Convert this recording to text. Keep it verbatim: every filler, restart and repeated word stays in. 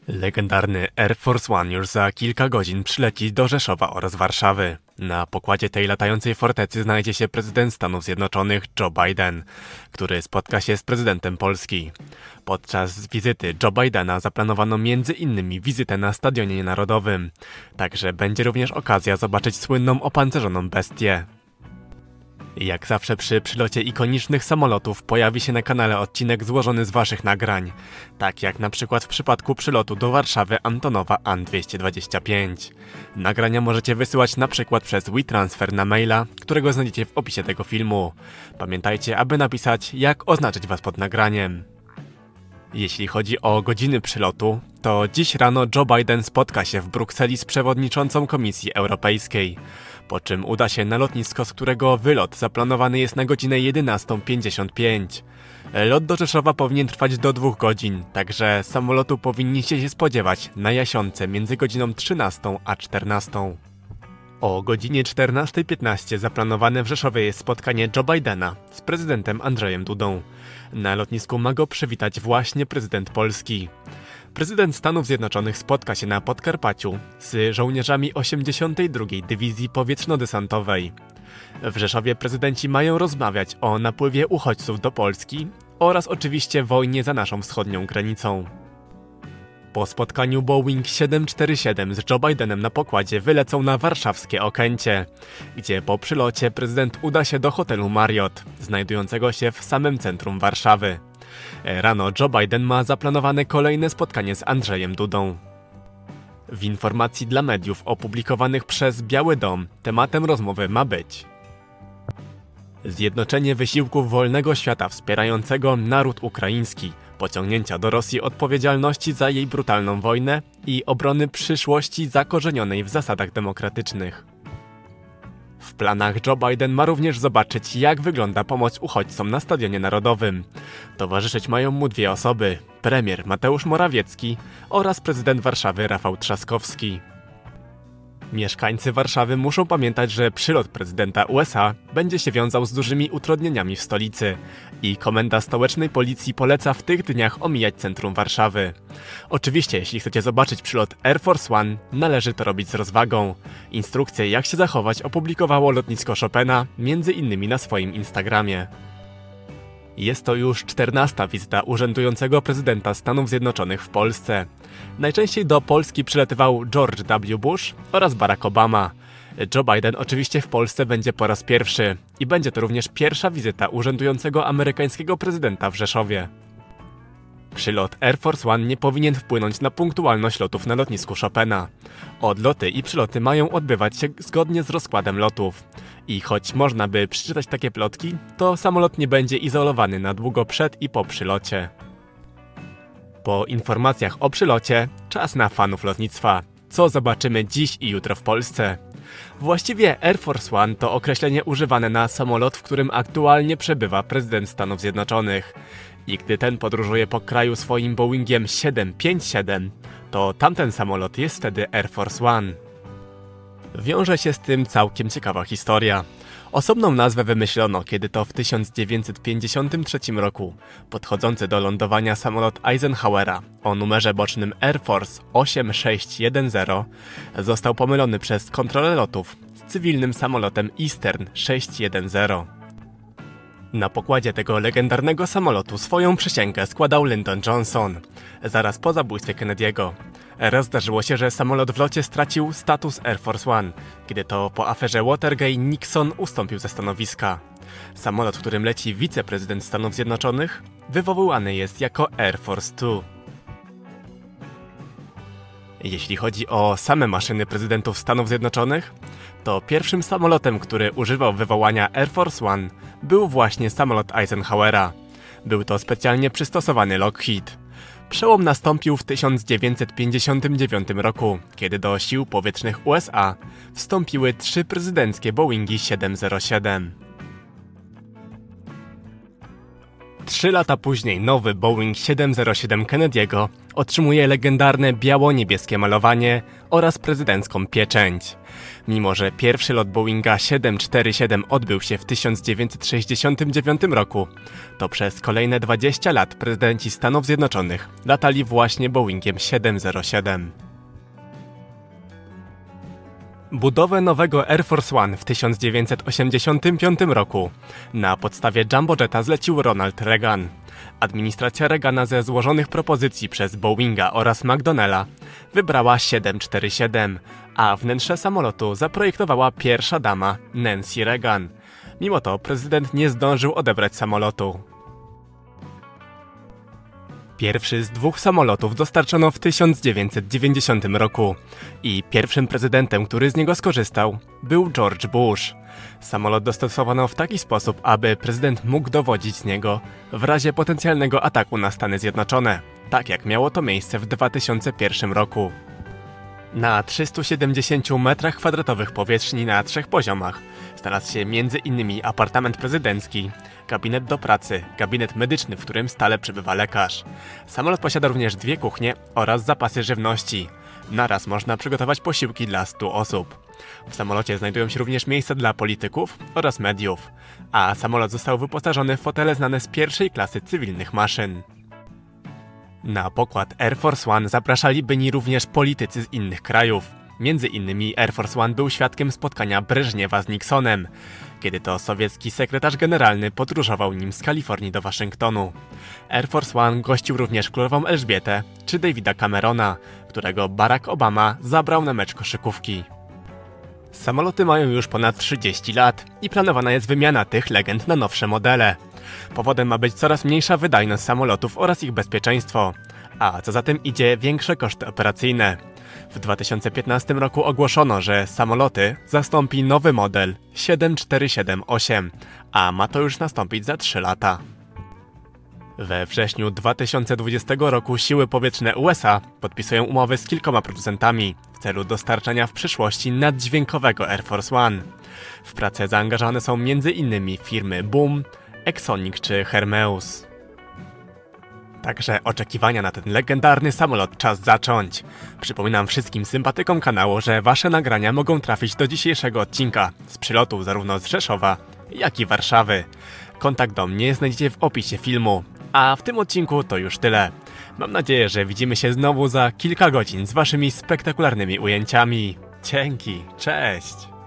Legendarny Air Force One już za kilka godzin przyleci do Rzeszowa oraz Warszawy. Na pokładzie tej latającej fortecy znajdzie się prezydent Stanów Zjednoczonych Joe Biden, który spotka się z prezydentem Polski. Podczas wizyty Joe Bidena zaplanowano między innymi wizytę na Stadionie Narodowym. Także będzie również okazja zobaczyć słynną opancerzoną bestię. Jak zawsze przy przylocie ikonicznych samolotów pojawi się na kanale odcinek złożony z waszych nagrań, tak jak na przykład w przypadku przylotu do Warszawy Antonowa An dwieście dwadzieścia pięć. Nagrania możecie wysyłać na przykład przez WeTransfer na maila, którego znajdziecie w opisie tego filmu. Pamiętajcie, aby napisać, jak oznaczyć was pod nagraniem. Jeśli chodzi o godziny przylotu, to dziś rano Joe Biden spotka się w Brukseli z przewodniczącą Komisji Europejskiej, po czym uda się na lotnisko, z którego wylot zaplanowany jest na godzinę jedenastą pięćdziesiąt pięć. Lot do Rzeszowa powinien trwać do dwóch godzin, także samolotu powinniście się spodziewać na Jasionce między godziną trzynastą a czternastą. O godzinie czternastej piętnaście zaplanowane w Rzeszowie jest spotkanie Joe Bidena z prezydentem Andrzejem Dudą. Na lotnisku ma go przywitać właśnie prezydent Polski. Prezydent Stanów Zjednoczonych spotka się na Podkarpaciu z żołnierzami osiemdziesiątej drugiej Dywizji Powietrzno-Desantowej. W Rzeszowie prezydenci mają rozmawiać o napływie uchodźców do Polski oraz oczywiście wojnie za naszą wschodnią granicą. Po spotkaniu Boeing siedem cztery siedem z Joe Bidenem na pokładzie wylecą na warszawskie Okęcie, gdzie po przylocie prezydent uda się do hotelu Marriott, znajdującego się w samym centrum Warszawy. Rano Joe Biden ma zaplanowane kolejne spotkanie z Andrzejem Dudą. W informacji dla mediów opublikowanych przez Biały Dom tematem rozmowy ma być zjednoczenie wysiłków wolnego świata wspierającego naród ukraiński, pociągnięcia do Rosji odpowiedzialności za jej brutalną wojnę i obrony przyszłości zakorzenionej w zasadach demokratycznych. W planach Joe Biden ma również zobaczyć, jak wygląda pomoc uchodźcom na Stadionie Narodowym. Towarzyszyć mają mu dwie osoby, premier Mateusz Morawiecki oraz prezydent Warszawy Rafał Trzaskowski. Mieszkańcy Warszawy muszą pamiętać, że przylot prezydenta U S A będzie się wiązał z dużymi utrudnieniami w stolicy i komenda stołecznej policji poleca w tych dniach omijać centrum Warszawy. Oczywiście, jeśli chcecie zobaczyć przylot Air Force One, należy to robić z rozwagą. Instrukcje, jak się zachować, opublikowało lotnisko Chopina, między innymi na swoim Instagramie. Jest to już czternasta wizyta urzędującego prezydenta Stanów Zjednoczonych w Polsce. Najczęściej do Polski przylatywał George W. Bush oraz Barack Obama. Joe Biden oczywiście w Polsce będzie po raz pierwszy i będzie to również pierwsza wizyta urzędującego amerykańskiego prezydenta w Rzeszowie. Przylot Air Force One nie powinien wpłynąć na punktualność lotów na lotnisku Chopina. Odloty i przyloty mają odbywać się zgodnie z rozkładem lotów. I choć można by przeczytać takie plotki, to samolot nie będzie izolowany na długo przed i po przylocie. Po informacjach o przylocie, czas na fanów lotnictwa. Co zobaczymy dziś i jutro w Polsce? Właściwie Air Force One to określenie używane na samolot, w którym aktualnie przebywa prezydent Stanów Zjednoczonych. I gdy ten podróżuje po kraju swoim Boeingiem siedem pięć siedem, to tamten samolot jest wtedy Air Force One. Wiąże się z tym całkiem ciekawa historia. Osobną nazwę wymyślono, kiedy to w tysiąc dziewięćset pięćdziesiątym trzecim roku podchodzący do lądowania samolot Eisenhowera o numerze bocznym Air Force osiem sześć jeden zero został pomylony przez kontrolę lotów z cywilnym samolotem Eastern sześć jeden zero. Na pokładzie tego legendarnego samolotu swoją przysięgę składał Lyndon Johnson, zaraz po zabójstwie Kennedy'ego. Raz zdarzyło się, że samolot w locie stracił status Air Force One, kiedy to po aferze Watergate Nixon ustąpił ze stanowiska. Samolot, w którym leci wiceprezydent Stanów Zjednoczonych, wywoływany jest jako Air Force Two. Jeśli chodzi o same maszyny prezydentów Stanów Zjednoczonych, to pierwszym samolotem, który używał wywołania Air Force One, był właśnie samolot Eisenhowera. Był to specjalnie przystosowany Lockheed. Przełom nastąpił w tysiąc dziewięćset pięćdziesiątym dziewiątym roku, kiedy do sił powietrznych U S A wstąpiły trzy prezydenckie Boeingi siedem zero siedem. Trzy lata później nowy Boeing siedem zero siedem Kennedy'ego otrzymuje legendarne biało-niebieskie malowanie oraz prezydencką pieczęć. Mimo że pierwszy lot Boeinga siedem cztery siedem odbył się w tysiąc dziewięćset sześćdziesiątym dziewiątym roku, to przez kolejne dwadzieścia lat prezydenci Stanów Zjednoczonych latali właśnie Boeingiem siedem zero siedem. Budowę nowego Air Force One w tysiąc dziewięćset osiemdziesiątym piątym roku na podstawie Jumbo Jetta zlecił Ronald Reagan. Administracja Reagana ze złożonych propozycji przez Boeinga oraz McDonnella wybrała siedem cztery siedem, a wnętrze samolotu zaprojektowała pierwsza dama Nancy Reagan. Mimo to prezydent nie zdążył odebrać samolotu. Pierwszy z dwóch samolotów dostarczono w tysiąc dziewięćset dziewięćdziesiątym roku i pierwszym prezydentem, który z niego skorzystał, był George Bush. Samolot dostosowano w taki sposób, aby prezydent mógł dowodzić z niego w razie potencjalnego ataku na Stany Zjednoczone, tak jak miało to miejsce w dwa tysiące pierwszym roku. Na trzystu siedemdziesięciu metrach kwadratowych powierzchni na trzech poziomach znalazł się między innymi apartament prezydencki, gabinet do pracy, gabinet medyczny, w którym stale przebywa lekarz. Samolot posiada również dwie kuchnie oraz zapasy żywności. Naraz można przygotować posiłki dla stu osób. W samolocie znajdują się również miejsca dla polityków oraz mediów, a samolot został wyposażony w fotele znane z pierwszej klasy cywilnych maszyn. Na pokład Air Force One zapraszali byli również politycy z innych krajów. Między innymi Air Force One był świadkiem spotkania Breżniewa z Nixonem, kiedy to sowiecki sekretarz generalny podróżował nim z Kalifornii do Waszyngtonu. Air Force One gościł również królową Elżbietę czy Davida Camerona, którego Barack Obama zabrał na mecz koszykówki. Samoloty mają już ponad trzydzieści lat i planowana jest wymiana tych legend na nowsze modele. Powodem ma być coraz mniejsza wydajność samolotów oraz ich bezpieczeństwo, a co za tym idzie większe koszty operacyjne. W dwa tysiące piętnastym roku ogłoszono, że samoloty zastąpi nowy model siedem cztery siedem osiem, a ma to już nastąpić za trzy lata. We wrześniu dwa tysiące dwudziestego roku siły powietrzne U S A podpisują umowy z kilkoma producentami w celu dostarczania w przyszłości naddźwiękowego Air Force One. W pracę zaangażowane są między innymi firmy Boom, Exonic czy Hermeus. Także oczekiwania na ten legendarny samolot czas zacząć. Przypominam wszystkim sympatykom kanału, że wasze nagrania mogą trafić do dzisiejszego odcinka z przylotu zarówno z Rzeszowa, jak i Warszawy. Kontakt do mnie znajdziecie w opisie filmu. A w tym odcinku to już tyle. Mam nadzieję, że widzimy się znowu za kilka godzin z waszymi spektakularnymi ujęciami. Dzięki, cześć!